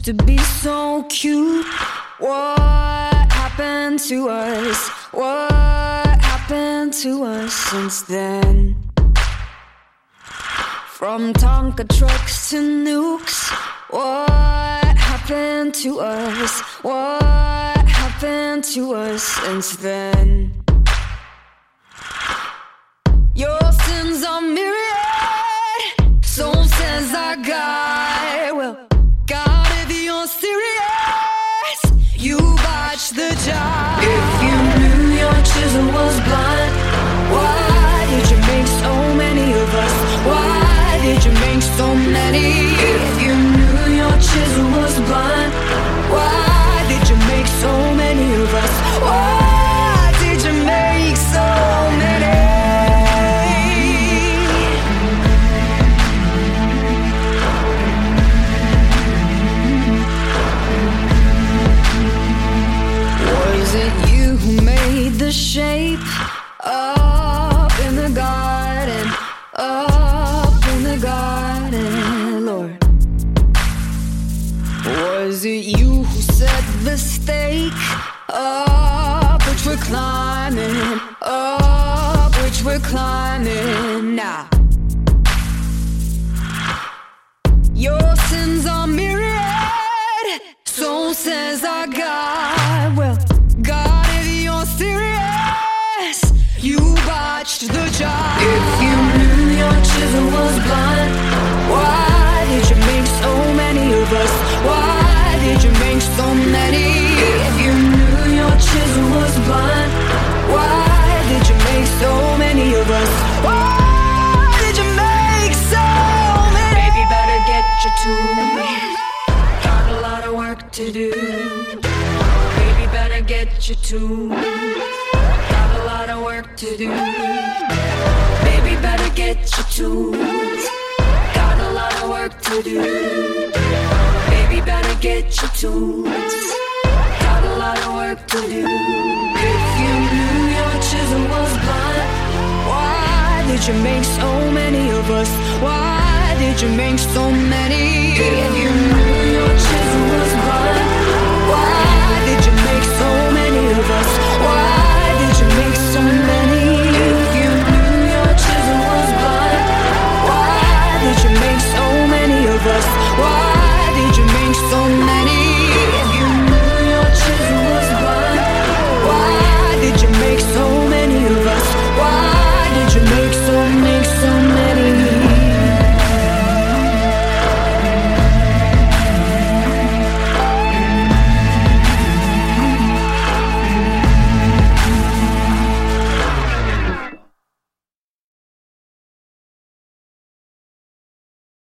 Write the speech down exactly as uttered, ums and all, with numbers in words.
to be so cute. What happened to us? What happened to us since then? From Tonka trucks to nukes, what happened to us? What happened to us since then? Your sins are myriad, so says our guy. Well, God, if you're serious, you botched the job. If you knew your chisel was blunt, why did you make so many of us? Why did you make so many? If you knew your chisel was blunt, why did you make so many of us? Why did you make so many? Was it you who made the shape up in the garden? Up in the garden, Lord. Was it you who set the stake up which we're climbing, up which we're climbing now? Your sins are myriad, so says our God. Well, God, if you're serious, you botched the job. If you knew your chisel was blunt, why did you make so many of us? Why did you make so many? If you knew your chisel was blunt, why did you make so many of us? Why did you make so many? Baby, better get your tools. Got a lot of work to do. Baby, better get your tools. Got a lot of work to do. Baby, better get your tools. Got a lot of work to do. Baby, better get your tools. Got a lot of work to do. If you knew your chisel was blunt, why did you make so many of us? Why did you make so many? If you